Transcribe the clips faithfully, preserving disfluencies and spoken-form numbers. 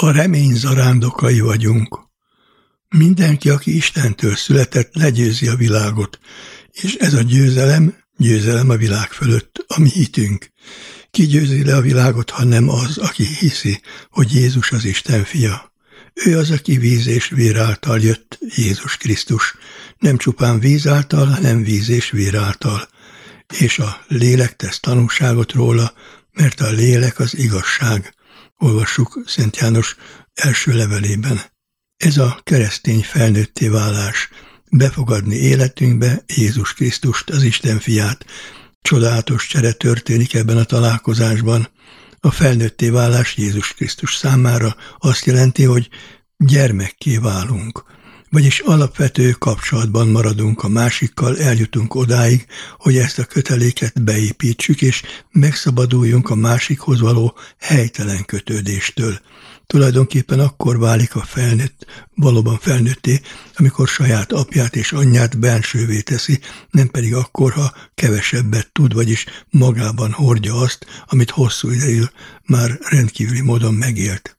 A remény zarándokai vagyunk. Mindenki, aki Istentől született, legyőzi a világot, és ez a győzelem, győzelem a világ fölött, a mi hitünk. Ki győzi le a világot, ha nem az, aki hiszi, hogy Jézus az Isten fia. Ő az, aki víz és vér által jött, Jézus Krisztus. Nem csupán víz által, hanem víz és vér által. És a lélek tesz tanúságot róla, mert a lélek az igazság. Olvassuk Szent János első levelében. Ez a keresztény felnőtté válás, befogadni életünkbe Jézus Krisztust, az Isten fiát. Csodálatos csere történik ebben a találkozásban. A felnőtté válás Jézus Krisztus számára azt jelenti, hogy gyermekké válunk, vagyis alapvető kapcsolatban maradunk a másikkal, eljutunk odáig, hogy ezt a köteléket beépítsük, és megszabaduljunk a másikhoz való helytelen kötődéstől. Tulajdonképpen akkor válik a felnőtt, valóban felnőtté, amikor saját apját és anyját bensővé teszi, nem pedig akkor, ha kevesebbet tud, vagyis magában hordja azt, amit hosszú ideig már rendkívüli módon megélt.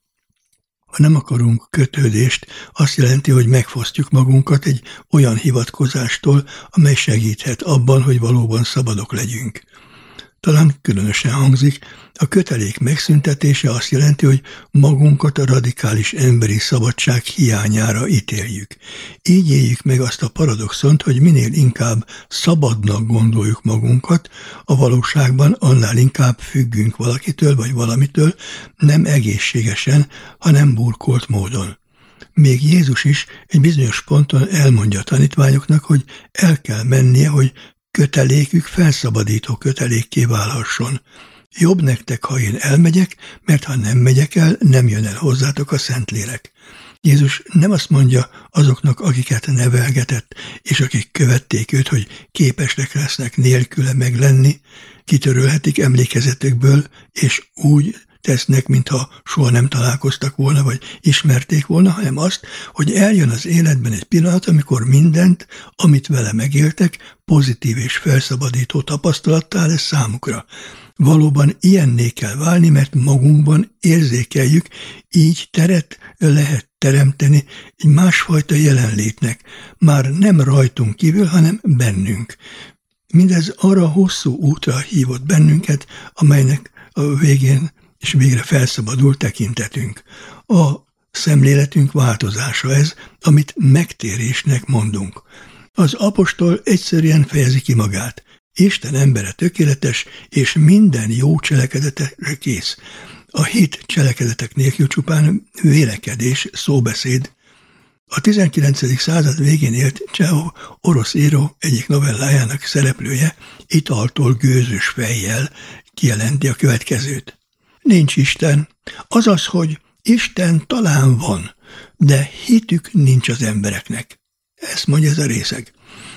Ha nem akarunk kötődést, azt jelenti, hogy megfosztjuk magunkat egy olyan hivatkozástól, amely segíthet abban, hogy valóban szabadok legyünk. Talán különösen hangzik, a kötelék megszüntetése azt jelenti, hogy magunkat a radikális emberi szabadság hiányára ítéljük. Így éljük meg azt a paradoxont, hogy minél inkább szabadnak gondoljuk magunkat, a valóságban annál inkább függünk valakitől vagy valamitől, nem egészségesen, hanem burkolt módon. Még Jézus is egy bizonyos ponton elmondja a tanítványoknak, hogy el kell mennie, hogy kötelékük felszabadító kötelékké válhasson. Jobb nektek, ha én elmegyek, mert ha nem megyek el, nem jön el hozzátok a Szentlélek. Jézus nem azt mondja azoknak, akiket nevelgetett, és akik követték őt, hogy képesek lesznek nélküle meglenni, kitörölhetik emlékezetükből, és úgy tesznek, mintha soha nem találkoztak volna, vagy ismerték volna, hanem azt, hogy eljön az életben egy pillanat, amikor mindent, amit vele megéltek, pozitív és felszabadító tapasztalattá lesz számukra. Valóban ilyenné kell válni, mert magunkban érzékeljük, így teret lehet teremteni egy másfajta jelenlétnek, már nem rajtunk kívül, hanem bennünk. Mindez arra hosszú útra hívott bennünket, amelynek a végén és végre felszabadul tekintetünk. A szemléletünk változása ez, amit megtérésnek mondunk. Az apostol egyszerűen fejezi ki magát. Isten embere tökéletes, és minden jó cselekedetre kész. A hit cselekedetek nélkül csupán vélekedés, szóbeszéd. A tizenkilencedik század végén élt Csehov orosz író egyik novellájának szereplője italtól gőzös fejjel kijelenti a következőt. Nincs Isten, azaz, hogy Isten talán van, de hitük nincs az embereknek. Ezt mondja ez a részeg.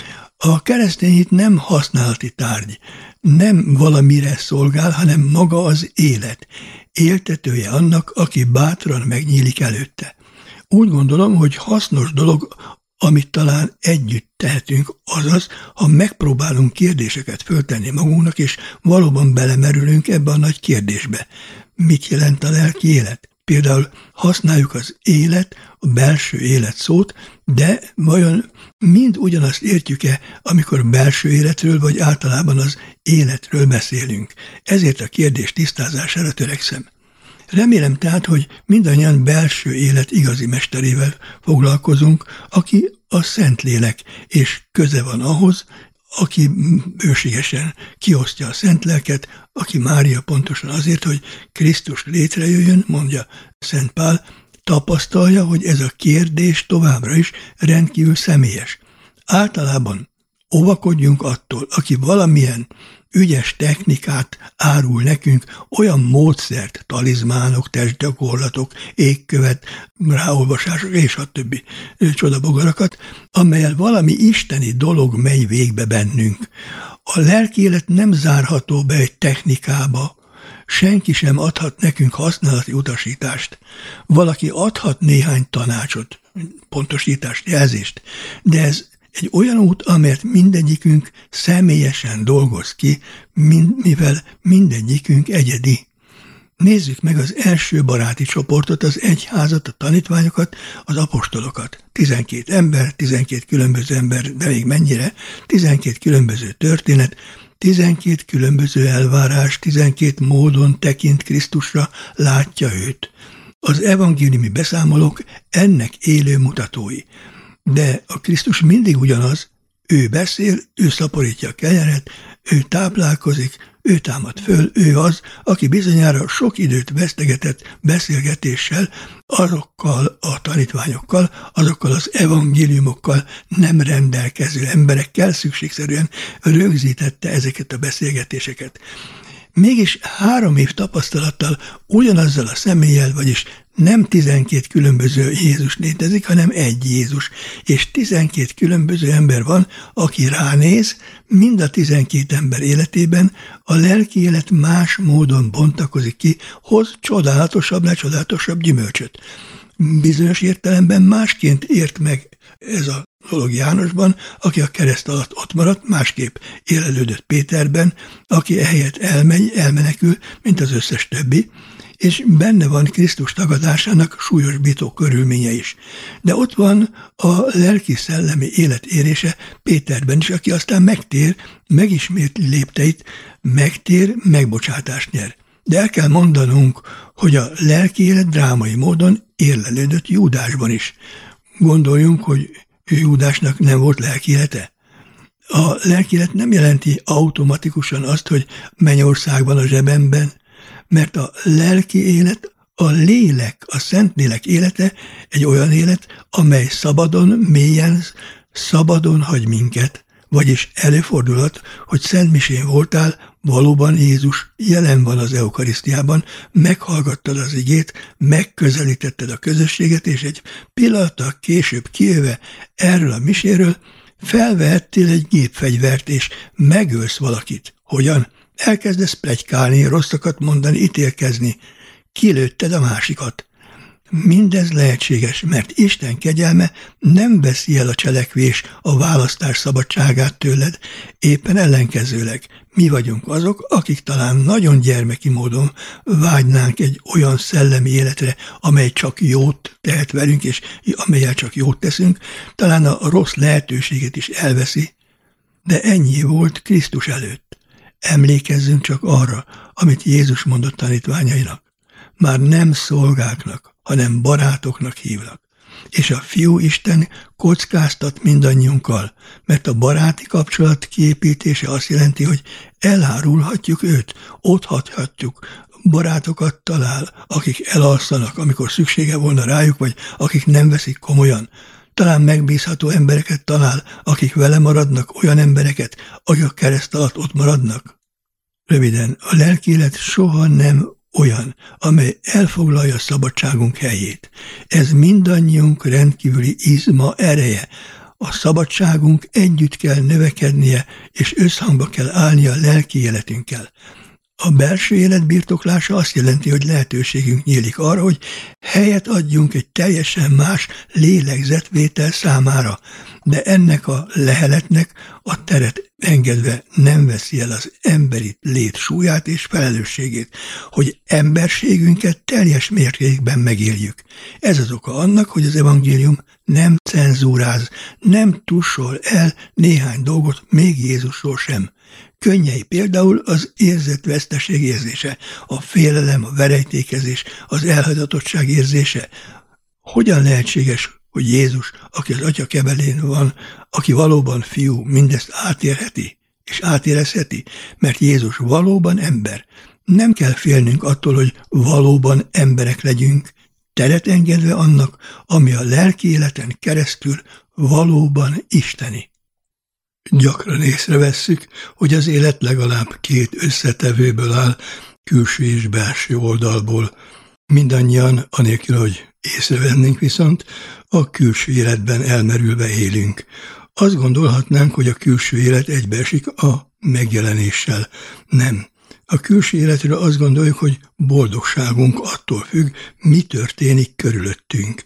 A keresztény hit nem használati tárgy, nem valamire szolgál, hanem maga az élet, éltetője annak, aki bátran megnyílik előtte. Úgy gondolom, hogy hasznos dolog, amit talán együtt tehetünk, azaz, ha megpróbálunk kérdéseket föltenni magunknak, és valóban belemerülünk ebbe a nagy kérdésbe. Mit jelent a lelki élet? Például használjuk az élet, a belső élet szót, de vajon mind ugyanazt értjük-e, amikor belső életről, vagy általában az életről beszélünk? Ezért a kérdés tisztázására törekszem. Remélem tehát, hogy mindannyian belső élet igazi mesterével foglalkozunk, aki a Szentlélek, és köze van ahhoz, aki bőségesen kiosztja a Szent Lelket, aki Mária pontosan azért, hogy Krisztus létrejöjjön, mondja Szent Pál, tapasztalja, hogy ez a kérdés továbbra is rendkívül személyes. Általában óvakodjunk attól, aki valamilyen ügyes technikát árul nekünk, olyan módszert, talizmánok, testgyakorlatok, égkövet, ráolvasások és a többi csodabogarakat, amellyel valami isteni dolog megy végbe bennünk. A lelki élet nem zárható be egy technikába, senki sem adhat nekünk használati utasítást. Valaki adhat néhány tanácsot, pontosítást, jelzést, de ez egy olyan út, amelyet mindegyikünk személyesen dolgoz ki, mivel mindegyikünk egyedi. Nézzük meg az első baráti csoportot, az egyházat, a tanítványokat, az apostolokat. tizenkét ember, tizenkét különböző ember, de még mennyire? tizenkét különböző történet, tizenkét különböző elvárás, tizenkét módon tekint Krisztusra, látja őt. Az evangéliumi beszámolók ennek élő mutatói. De a Krisztus mindig ugyanaz, ő beszél, ő szaporítja a kenyeret, ő táplálkozik, ő támad föl, ő az, aki bizonyára sok időt vesztegetett beszélgetéssel azokkal a tanítványokkal, azokkal az evangéliumokkal nem rendelkező emberekkel szükségszerűen rögzítette ezeket a beszélgetéseket. Mégis három év tapasztalattal ugyanazzal a személlyel, vagyis nem tizenkét különböző Jézus létezik, hanem egy Jézus, és tizenkét különböző ember van, aki ránéz, mind a tizenkét ember életében a lelki élet más módon bontakozik ki, hoz csodálatosabb, lecsodálatosabb gyümölcsöt. Bizonyos értelemben másként ért meg ez a dolog Jánosban, aki a kereszt alatt ott maradt, másképp élelődött Péterben, aki ehelyett elmegy, elmenekül, mint az összes többi, és benne van Krisztus tagadásának súlyosbító körülménye is. De ott van a lelki-szellemi élet érése Péterben is, aki aztán megtér, megismétli lépteit, megtér, megbocsátást nyer. De el kell mondanunk, hogy a lelki élet drámai módon érlelődött Júdásban is. Gondoljunk, hogy Júdásnak nem volt lelki élete. A lelki élet nem jelenti automatikusan azt, hogy mennyországban a zsebemben, mert a lelki élet, a lélek, a Szentlélek élete egy olyan élet, amely szabadon, mélyen, szabadon hagy minket, vagyis előfordulhat, hogy szentmisén voltál, valóban Jézus jelen van az eukarisztiában, meghallgattad az igét, megközelítetted a közösséget, és egy pillanattal később kijöve erről a miséről felvehettél egy gépfegyvert, és megölsz valakit. Hogyan? Elkezdesz pletykálni, rosszakat mondani, ítélkezni. Kilőtted a másikat. Mindez lehetséges, mert Isten kegyelme nem veszi el a cselekvés, a választás szabadságát tőled, éppen ellenkezőleg. Mi vagyunk azok, akik talán nagyon gyermeki módon vágynánk egy olyan szellemi életre, amely csak jót tehet velünk, és amellyel csak jót teszünk, talán a rossz lehetőséget is elveszi, de ennyi volt Krisztus előtt. Emlékezzünk csak arra, amit Jézus mondott tanítványainak. Már nem szolgáknak, hanem barátoknak hívlak. És a Fiú Isten kockáztat mindannyiunkkal, mert a baráti kapcsolat kiépítése azt jelenti, hogy elárulhatjuk őt, otthagyhatjuk, barátokat talál, akik elalszanak, amikor szüksége volna rájuk, vagy akik nem veszik komolyan. Talán megbízható embereket talál, akik vele maradnak, olyan embereket, akik a kereszt alatt ott maradnak. Röviden, a lelki élet soha nem olyan, amely elfoglalja szabadságunk helyét. Ez mindannyiunk rendkívüli izma ereje. A szabadságunk együtt kell növekednie, és összhangba kell állnia a lelki életünkkel. A belső élet birtoklása azt jelenti, hogy lehetőségünk nyílik arra, hogy helyet adjunk egy teljesen más lélegzetvétel számára, de ennek a leheletnek a teret engedve nem veszi el az emberi lét súlyát és felelősségét, hogy emberségünket teljes mértékben megéljük. Ez az oka annak, hogy az evangélium nem cenzúráz, nem tussol el néhány dolgot, még Jézusról sem. Könnyei például az érzetveszteség érzése, a félelem, a verejtékezés, az elhagyottság érzése. Hogyan lehetséges, hogy Jézus, aki az Atya kebelén van, aki valóban fiú, mindezt átérheti és átérezheti, mert Jézus valóban ember. Nem kell félnünk attól, hogy valóban emberek legyünk, teret engedve annak, ami a lelki életen keresztül valóban isteni. Gyakran észrevesszük, hogy az élet legalább két összetevőből áll, külső és belső oldalból. Mindannyian, anélkül, hogy észrevennénk viszont, a külső életben elmerülve élünk. Azt gondolhatnánk, hogy a külső élet egybeesik a megjelenéssel. Nem. A külső életről azt gondoljuk, hogy boldogságunk attól függ, mi történik körülöttünk.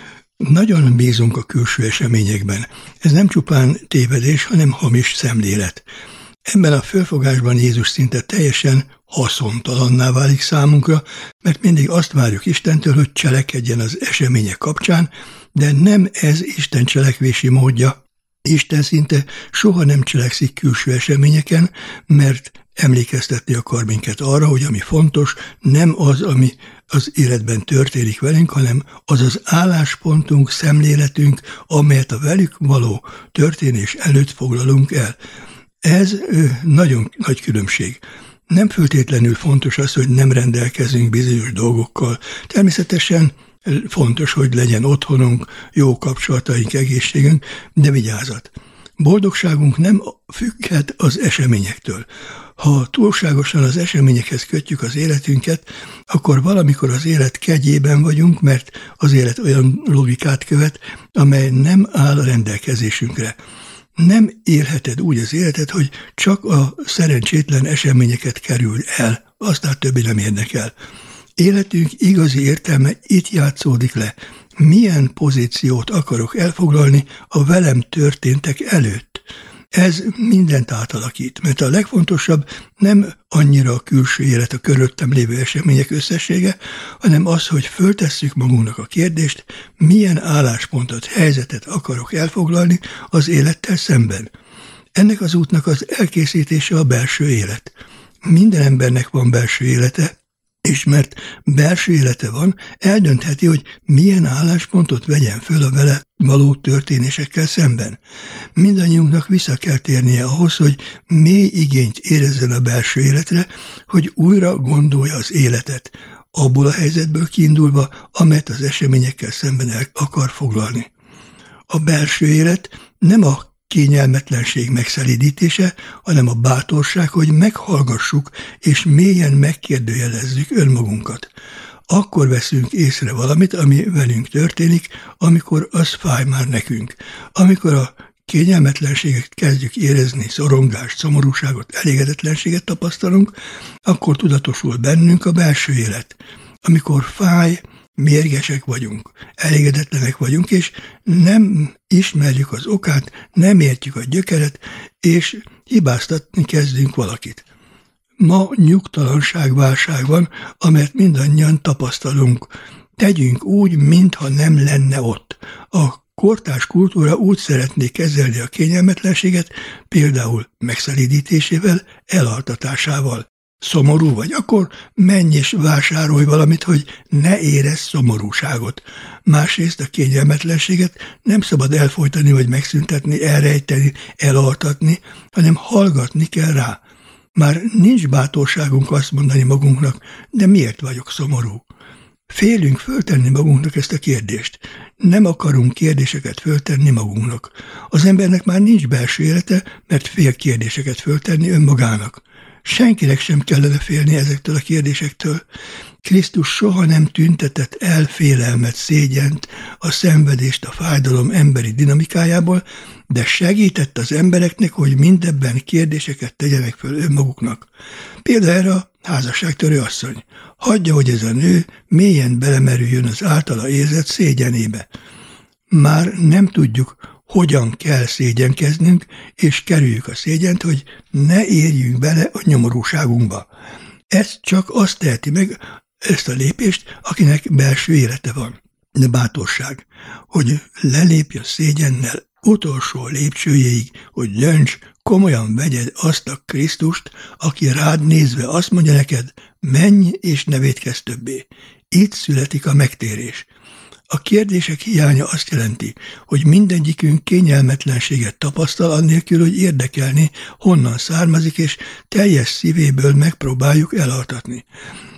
Nagyon bízunk a külső eseményekben. Ez nem csupán tévedés, hanem hamis szemlélet. Ebben a fölfogásban Jézus szinte teljesen haszontalanná válik számunkra, mert mindig azt várjuk Istentől, hogy cselekedjen az események kapcsán, de nem ez Isten cselekvési módja. Isten szinte soha nem cselekszik külső eseményeken, mert emlékeztetni akar minket arra, hogy ami fontos, nem az, ami az életben történik velünk, hanem az az álláspontunk, szemléletünk, amelyet a velük való történés előtt foglalunk el. Ez nagyon nagy különbség. Nem föltétlenül fontos az, hogy nem rendelkezünk bizonyos dolgokkal. Természetesen fontos, hogy legyen otthonunk, jó kapcsolataink, egészségünk, de vigyázat. Boldogságunk nem függhet az eseményektől. Ha túlságosan az eseményekhez kötjük az életünket, akkor valamikor az élet kegyében vagyunk, mert az élet olyan logikát követ, amely nem áll a rendelkezésünkre. Nem élheted úgy az életet, hogy csak a szerencsétlen eseményeket kerül el, aztán többi nem érdekel. Életünk igazi értelme itt játszódik le. Milyen pozíciót akarok elfoglalni a velem történtek előtt? Ez mindent átalakít, mert a legfontosabb nem annyira a külső élet, a körülöttem lévő események összessége, hanem az, hogy föltesszük magunknak a kérdést, milyen álláspontot, helyzetet akarok elfoglalni az élettel szemben. Ennek az útnak az elkészítése a belső élet. Minden embernek van belső élete, és mert belső élete van, eldöntheti, hogy milyen álláspontot vegyen föl a vele való történésekkel szemben. Mindannyiunknak vissza kell térnie ahhoz, hogy mély igényt érezzen a belső életre, hogy újra gondolja az életet, abból a helyzetből kiindulva, amelyet az eseményekkel szemben el akar foglalni. A belső élet nem a kényelmetlenség megszelídítése, hanem a bátorság, hogy meghallgassuk és mélyen megkérdőjelezzük önmagunkat. Akkor veszünk észre valamit, ami velünk történik, amikor az fáj már nekünk. Amikor a kényelmetlenséget kezdjük érezni, szorongást, szomorúságot, elégedetlenséget tapasztalunk, akkor tudatosul bennünk a belső élet. Amikor fáj, mérgesek vagyunk, elégedetlenek vagyunk, és nem ismerjük az okát, nem értjük a gyökeret, és hibáztatni kezdünk valakit. Ma nyugtalanságválság van, amelyet mindannyian tapasztalunk. Tegyünk úgy, mintha nem lenne ott. A kortárs kultúra úgy szeretné kezelni a kényelmetlenséget, például megszelídítésével, elaltatásával. Szomorú vagy, akkor menj és vásárolj valamit, hogy ne érezz szomorúságot. Másrészt a kényelmetlenséget nem szabad elfojtani vagy megszüntetni, elrejteni, elaltatni, hanem hallgatni kell rá. Már nincs bátorságunk azt mondani magunknak, de miért vagyok szomorú? Félünk föltenni magunknak ezt a kérdést. Nem akarunk kérdéseket föltenni magunknak. Az embernek már nincs belső élete, mert fél kérdéseket föltenni önmagának. Senkinek sem kellene félni ezektől a kérdésektől. Krisztus soha nem tüntetett el félelmet, szégyent, a szenvedést, a fájdalom emberi dinamikájából, de segített az embereknek, hogy mindebben kérdéseket tegyenek föl önmaguknak. Például erre a házasságtörő asszony. Hagyja, hogy ez a nő mélyen belemerüljön az általa érzett szégyenébe. Már nem tudjuk, hogyan kell szégyenkeznünk, és kerüljük a szégyent, hogy ne érjünk bele a nyomorúságunkba. Ez csak azt teheti meg, ezt a lépést, akinek belső élete van. De bátorság, hogy lelépj a szégyennel utolsó lépcsőjéig, hogy dönts, komolyan vegyed azt a Krisztust, aki rád nézve azt mondja neked, menj és ne vétkezz többé. Itt születik a megtérés. A kérdések hiánya azt jelenti, hogy mindegyikünk kényelmetlenséget tapasztal annélkül, hogy érdekelni, honnan származik, és teljes szívéből megpróbáljuk elaltatni.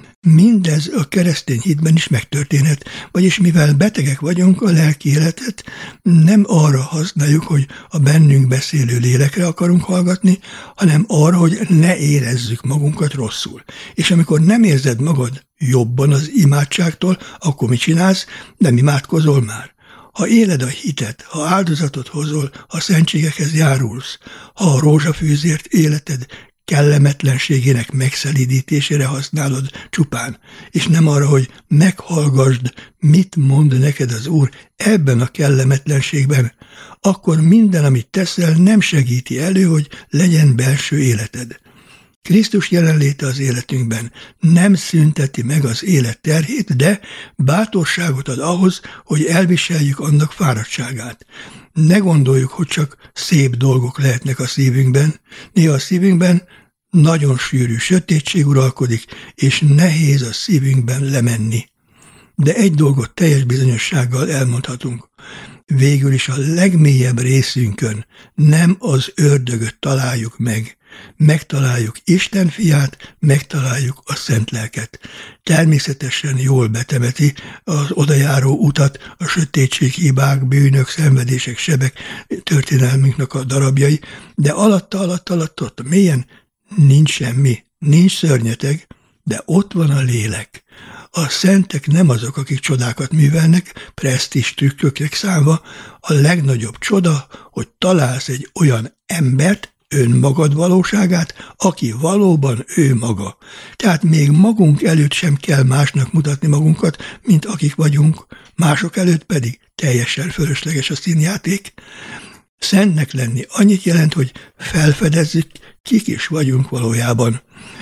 Mindez a keresztény hitben is megtörténhet, vagyis mivel betegek vagyunk, a lelki életet nem arra használjuk, hogy a bennünk beszélő lélekre akarunk hallgatni, hanem arra, hogy ne érezzük magunkat rosszul. És amikor nem érzed magad jobban az imádságtól, akkor mit csinálsz? Nem imádkozol már. Ha éled a hitet, ha áldozatot hozol, ha szentségekhez járulsz, ha a rózsafűzért életed kellemetlenségének megszelídítésére használod csupán, és nem arra, hogy meghallgasd, mit mond neked az Úr ebben a kellemetlenségben, akkor minden, amit teszel, nem segíti elő, hogy legyen belső életed. Krisztus jelenléte az életünkben nem szünteti meg az élet terhét, de bátorságot ad ahhoz, hogy elviseljük annak fáradtságát. Ne gondoljuk, hogy csak szép dolgok lehetnek a szívünkben. Néha a szívünkben nagyon sűrű sötétség uralkodik, és nehéz a szívünkben lemenni. De egy dolgot teljes bizonyossággal elmondhatunk. Végül is a legmélyebb részünkön nem az ördögöt találjuk meg. Megtaláljuk Isten fiát, megtaláljuk a szent lelket. Természetesen jól betemeti az odajáró utat, a sötétség, hibák, bűnök, szenvedések, sebek történelmünknek a darabjai, de alatta, alatta, alatta, ott mélyen nincs semmi, nincs szörnyeteg, de ott van a lélek. A szentek nem azok, akik csodákat művelnek, presztízs trükköknek számva. A legnagyobb csoda, hogy találsz egy olyan embert, önmagad valóságát, aki valóban ő maga. Tehát még magunk előtt sem kell másnak mutatni magunkat, mint akik vagyunk, mások előtt pedig teljesen fölösleges a színjáték. Szentnek lenni annyit jelent, hogy felfedezzük, kik is vagyunk valójában.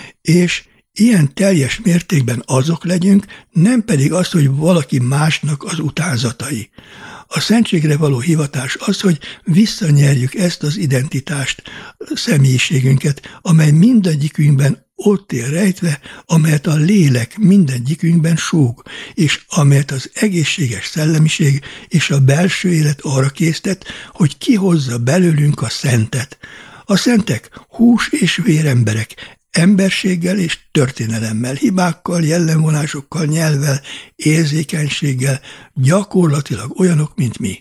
És ilyen teljes mértékben azok legyünk, nem pedig az, hogy valaki másnak az utánzatai. A szentségre való hivatás az, hogy visszanyerjük ezt az identitást, személyiségünket, amely mindegyikünkben ott él rejtve, amelyet a lélek mindegyikünkben súg, és amelyet az egészséges szellemiség és a belső élet arra késztet, hogy kihozza belőlünk a szentet. A szentek hús és véremberek, emberséggel és történelemmel, hibákkal, jellemvonásokkal, nyelvvel, érzékenységgel, gyakorlatilag olyanok, mint mi.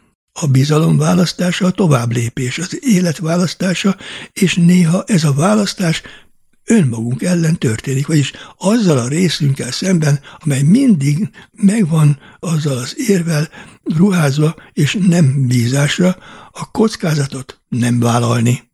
A bizalom választása a tovább lépés, az élet választása, és néha ez a választás önmagunk ellen történik, vagyis azzal a részünkkel szemben, amely mindig megvan azzal az érvel ruházva, és nem bízásra, a kockázatot nem vállalni.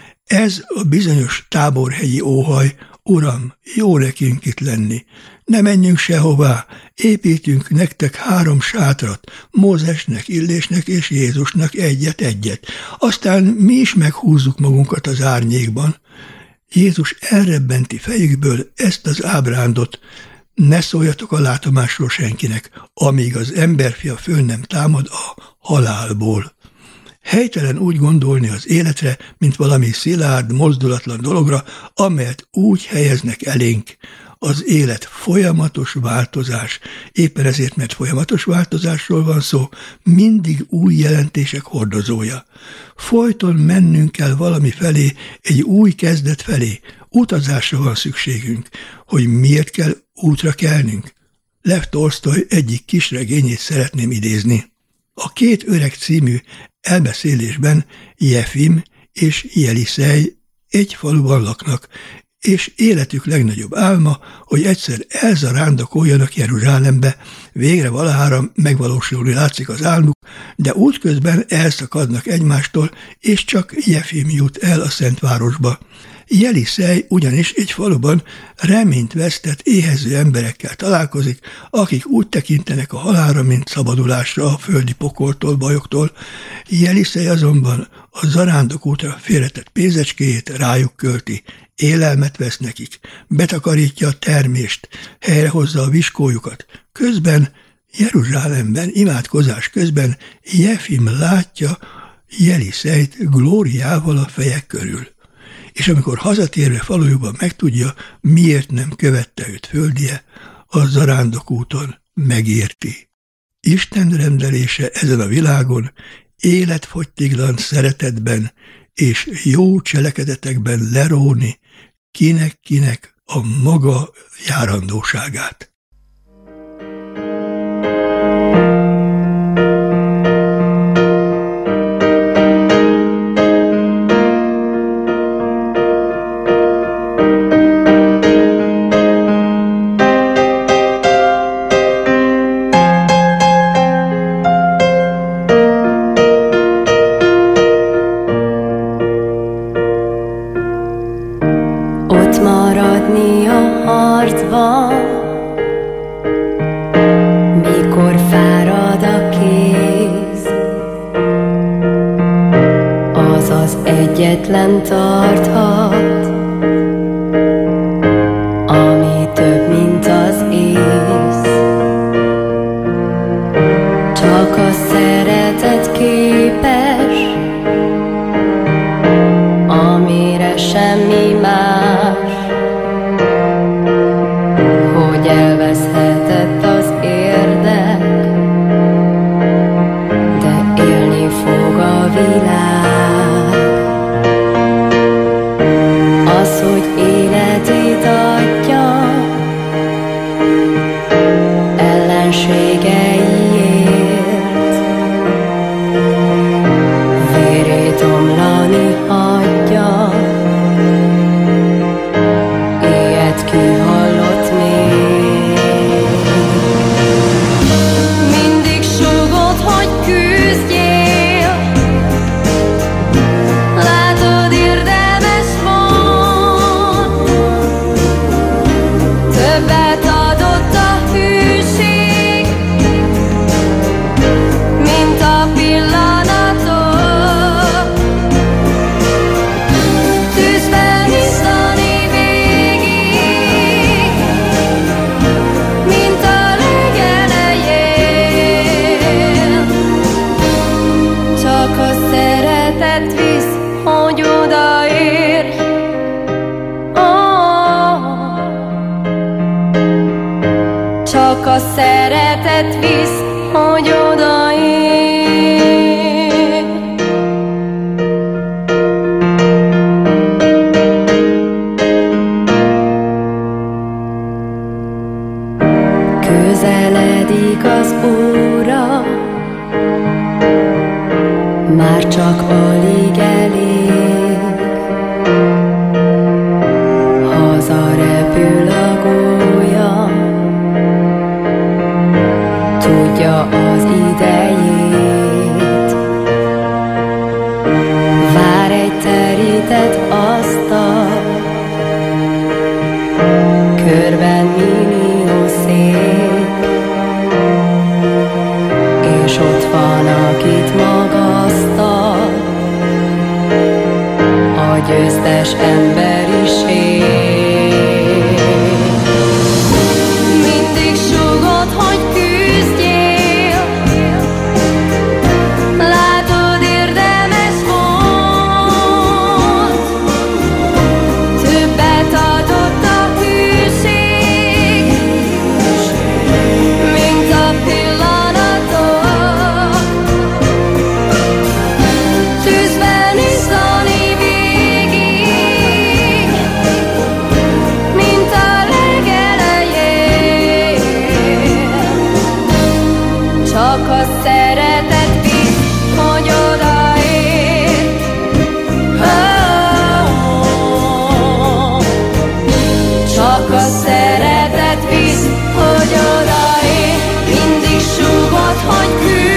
Ez a bizonyos táborhegyi óhaj, Uram, jó nekünk itt lenni, ne menjünk sehová, építünk nektek három sátrat, Mózesnek, Illésnek és Jézusnak egyet-egyet, aztán mi is meghúzzuk magunkat az árnyékban. Jézus elrebbenti fejükből ezt az ábrándot, ne szóljatok a látomásról senkinek, amíg az emberfia föl nem támad a halálból. Helytelen úgy gondolni az életre, mint valami szilárd, mozdulatlan dologra, amelyet úgy helyeznek elénk. Az élet folyamatos változás. Éppen ezért, mert folyamatos változásról van szó, mindig új jelentések hordozója. Folyton mennünk kell valami felé, egy új kezdet felé. Utazásra van szükségünk. Hogy miért kell útra kelnünk? Lev Tolsztoj egyik kisregényét szeretném idézni. A Két öreg című elbeszélésben Jefim és Jelisej egy faluban laknak, és életük legnagyobb álma, hogy egyszer elzarándokoljanak Jeruzsálembe, végre valahára megvalósulni látszik az álmuk, de útközben elszakadnak egymástól, és csak Jefim jut el a Szentvárosba. Jelisej ugyanis egy faluban reményt vesztett éhező emberekkel találkozik, akik úgy tekintenek a halálra, mint szabadulásra a földi pokoltól, bajoktól. Jelisej azonban a zarándokútra félretett pénzecskéjét rájuk költi, élelmet vesz nekik, betakarítja a termést, helyrehozza a viskójukat. Közben Jeruzsálemben, imádkozás közben Jefim látja Jelisejt glóriával a fejek körül. És amikor hazatérve falujukban megtudja, miért nem követte őt földje, a zarándokúton megérti. Isten rendelése ezen a világon életfogytiglan szeretetben és jó cselekedetekben leróni kinek-kinek a maga járandóságát. Egyetlen tarthat, a szeretet képes, amire semmi más, hogy elveszhetett az érdek, de élni fog a világ. Az, hogy életét adja ellenségeiért, vérét omlani hagyja, ilyet ki hallott még. Mindig súgod, hogy küzdjél, látod, érdemes van, többet adott a hűség, mint a pillanatok. Tűzben izzani végig, mint a legelején. Csak a szeretet visz, hogy odaérj. Oh. Csak a szeretet visz, hogy odaérj. Közeledik az óra, már csak alig elég. Haza repül a gólya, tudja az idejét. Vár egy terített asztal, körben millió szék, és ott van, akit magasztal a győztes emberiség. Mindig súgod, hogy küzdjél, látod, érdemes volt, többet adott a hűség, mint a pillanatok. Tűzben izzani végig, mint a legelején. Csak a szeretet visz, hogy odaérj. Oh. Csak a szeretet visz, hogy odaérj. Mindig súgod, hogy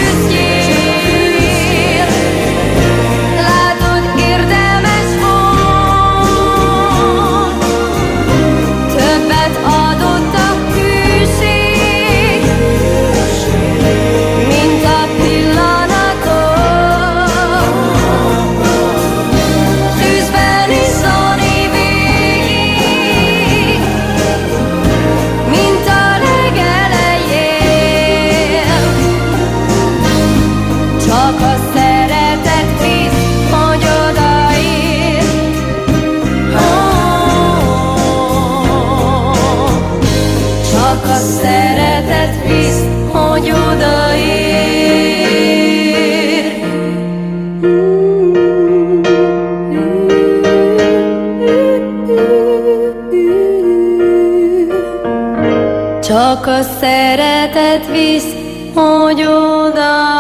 küzdjél, látod, érdemes volt, többet adott a hűség, mint a pillanatok. Tűzben izzani végig, mint a legelején. Csak a szeretet visz, hogy odaérj. Oh. Csak a szeretet visz, hogy odaérj. Csak a szeretet visz, hogy odaérj.